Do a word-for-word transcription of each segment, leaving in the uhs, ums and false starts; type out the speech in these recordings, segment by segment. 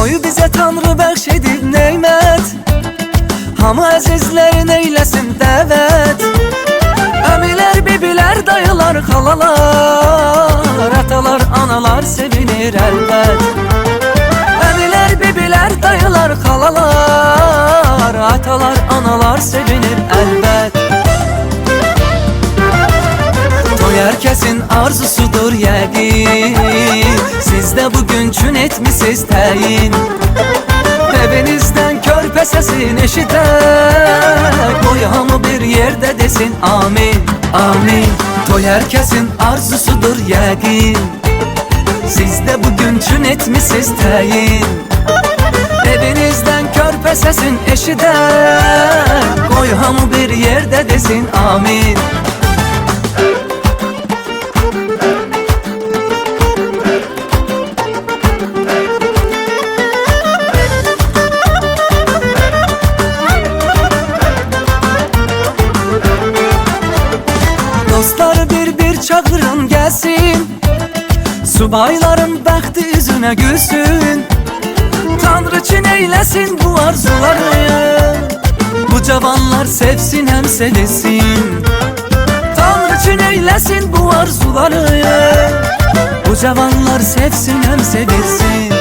Toyu bize Tanrı bəxşedib neymət, hamı əzizlərin eyləsin dəvət. Əmilər, bibilər, dayılar, xalalar, atalar, analar sevinir əlbət. Əmilər, bibilər, dayılar, xalalar, atalar, analar sevinir əlbət. Toy herkesin arzusudur yəqin, siz də bugün çün etmişsiz təyin. Evinizdən körpə səsin eşidək, qoy hamı bir yerdə desin amin, amin. Toy herkesin arzusudur yəqin, siz də bugün çün etmişsiz təyin. Evinizdən körpə səsin eşidək, qoy hamı bir yerdə desin amin. Dostlar bir-bir çağırın gəlsin, subayların bəxti üzünə gülsün. Tanrı çin eyləsin bu arzuları, bu cavanlar sevsin həm sevilsin. Tanrı çin eyləsin bu arzuları, bu cavanlar sevsin həm sevilsin.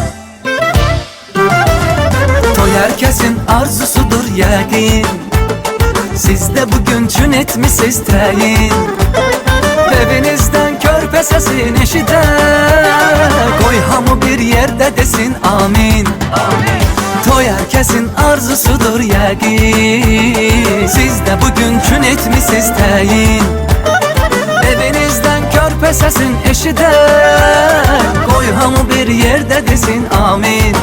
Toy herkesin arzusudur yəqin, siz də bugün çün etmişsiz təyin. Evinizdən körpə səsin eşidək, qoy hamı bir yerdə desin amin, amin. Toy herkesin arzusudur yəqin, siz də bugün çün etmişsiz təyin. Evinizdən körpə səsin eşidək, qoy hamı bir yerdə desin amin.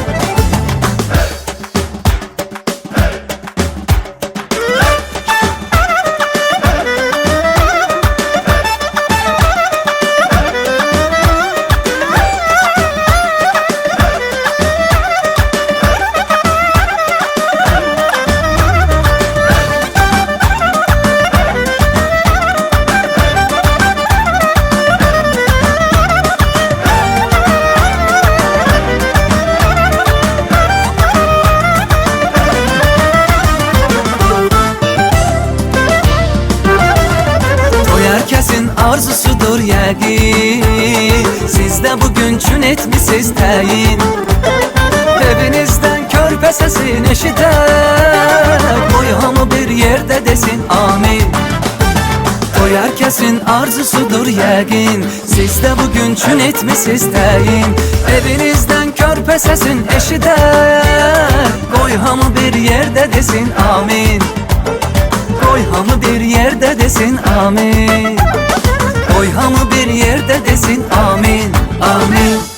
Herkesin arzusudur yəqin, siz də bugün çün etmişsiz təyin. Evinizdən körpə səsin eşidək, qoy hamı bir yerdə desin amin. Toy herkesin arzusudur yəqin, siz də bugün çün etmişsiz təyin. Evinizdən körpə səsin eşidək, qoy hamı bir yerdə desin amin. Qoy hamı bir yerdə desin amin. Qoy hamı bir yerdə desin amin, amin.